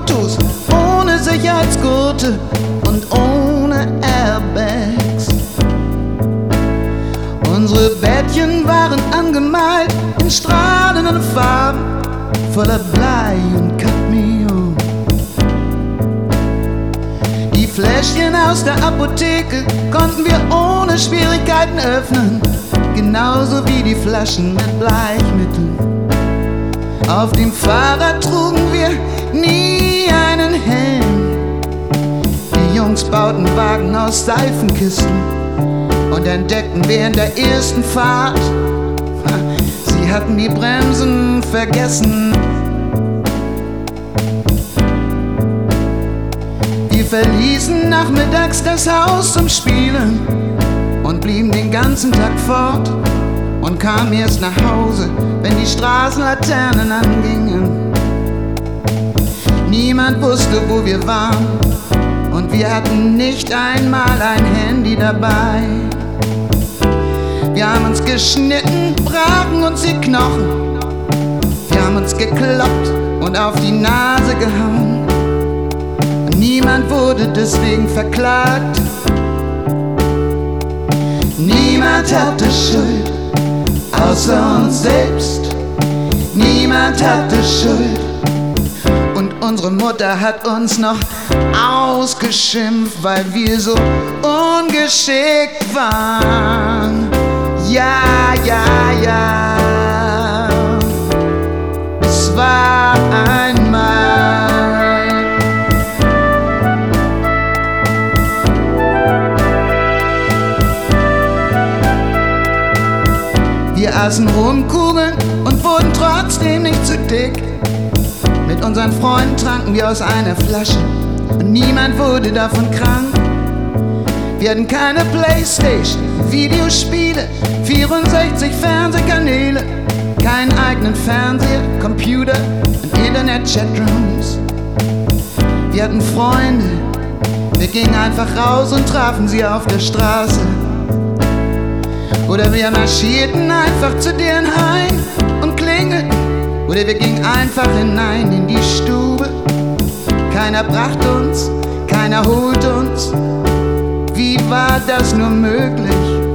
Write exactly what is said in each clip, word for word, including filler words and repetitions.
Autos ohne Sicherheitsgurte und ohne Airbags. Unsere Bettchen waren angemalt in strahlenden Farben, voller Blei und Cadmium. Die Fläschchen aus der Apotheke konnten wir ohne Schwierigkeiten öffnen, genauso wie die Flaschen mit Bleichmitteln. Auf dem Fahrrad trugen wir nie einen Helm. Die Jungs bauten Wagen aus Seifenkisten und entdeckten während der ersten Fahrt, sie hatten die Bremsen vergessen. Wir verließen nachmittags das Haus zum Spielen und blieben den ganzen Tag fort und kamen erst nach Hause, wenn die Straßenlaternen angingen. Niemand wusste, wo wir waren, und wir hatten nicht einmal ein Handy dabei. Wir haben uns geschnitten, brachen uns die Knochen. Wir haben uns gekloppt und auf die Nase gehauen. Und niemand wurde deswegen verklagt. Niemand hatte Schuld, außer uns selbst. Niemand hatte Schuld. Und unsere Mutter hat uns noch ausgeschimpft, weil wir so ungeschickt waren. Ja, ja, ja, es war einmal. Wir aßen Rumkugeln und wurden trotzdem nicht zu dick. Mit unseren Freunden tranken wir aus einer Flasche und niemand wurde davon krank. Wir hatten keine Playstation, Videospiele, vierundsechzig Fernsehkanäle, keinen eigenen Fernseher, Computer und Internet-Chatrooms. Wir hatten Freunde, wir gingen einfach raus und trafen sie auf der Straße. Oder wir marschierten einfach zu deren Heim und klingelten. Oder wir gingen einfach hinein in die Stube. Keiner brachte uns, keiner holte uns. Wie war das nur möglich?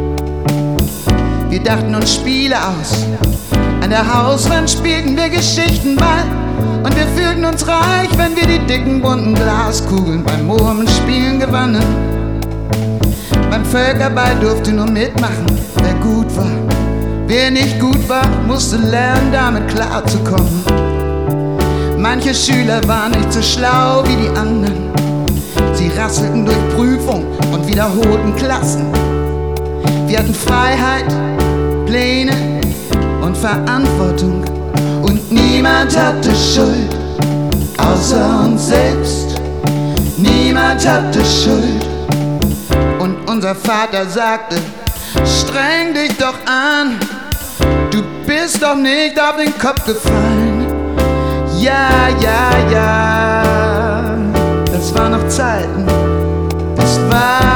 Wir dachten uns Spiele aus. An der Hauswand spielten wir Geschichtenball. Und wir fühlten uns reich, wenn wir die dicken bunten Glaskugeln beim Murmelspielen gewannen. Beim Völkerball durfte nur mitmachen, wer gut war. Wer nicht gut war, musste lernen, damit klarzukommen. Manche Schüler waren nicht so schlau wie die anderen. Sie rasselten durch Prüfung und wiederholten Klassen. Wir hatten Freiheit, Pläne und Verantwortung. Und niemand hatte Schuld, außer uns selbst. Niemand hatte Schuld. Und unser Vater sagte, streng dich doch an, du bist doch nicht auf den Kopf gefallen. Ja, ja, ja, das waren noch Zeiten, das war